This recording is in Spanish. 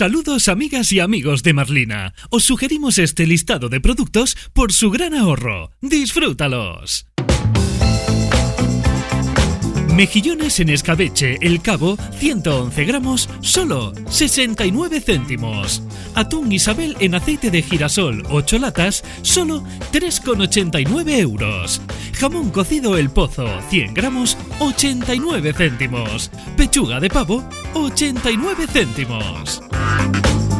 Saludos amigas y amigos de Marlina. Os sugerimos este listado de productos por su gran ahorro. ¡Disfrútalos! Mejillones en escabeche El Cabo, 111 gramos, solo 69 céntimos. Atún Isabel en aceite de girasol, 8 latas, solo 3,89 euros. Jamón cocido El Pozo, 100 gramos, 89 céntimos. Pechuga de pavo, 89 céntimos.